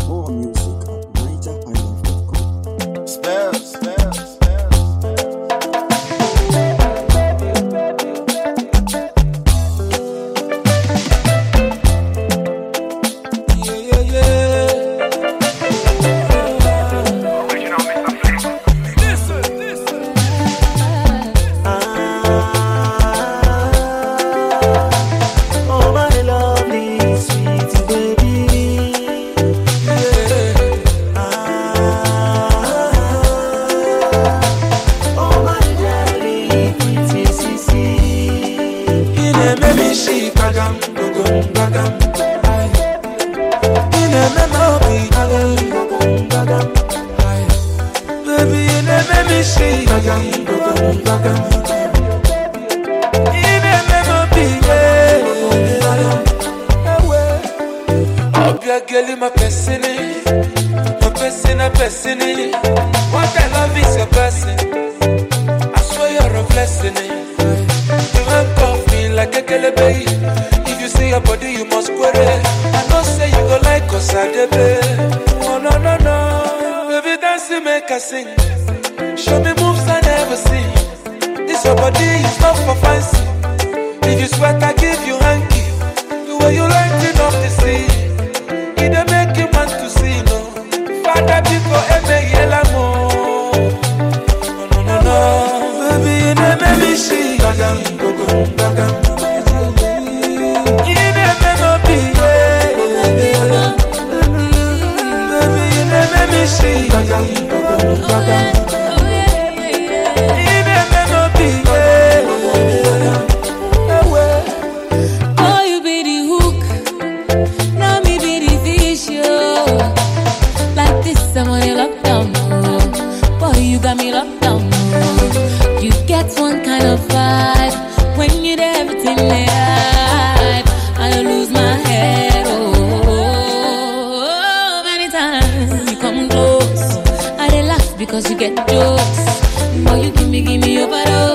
More music at NigerHighlife.com. Spells. What I love is your blessing. I swear you're a blessing. You handcuff me like a kelebe. If you see your body, you must query. I know say you go like us at the bed. Oh no. Baby dancing make us sing. Show me moves I never see. This your body is not for fancy. If you sweat, I give you hanky. The way you lighting up the sea. It don't make you want to see, no. Father, people, yellow mo. No. Baby, you never me see. Gagam. You never no be. Baby, you never me see. Gagam. You never no be. Oh, you be the hook. Now me be the fish, yo. Like this, I'm on your lockdown, no. Boy, you got me locked down, no. You get one kind of vibe when you do everything right. I lose my head, oh. Many times you come close, I dey laugh because you get jokes. Boy, you give me overdose.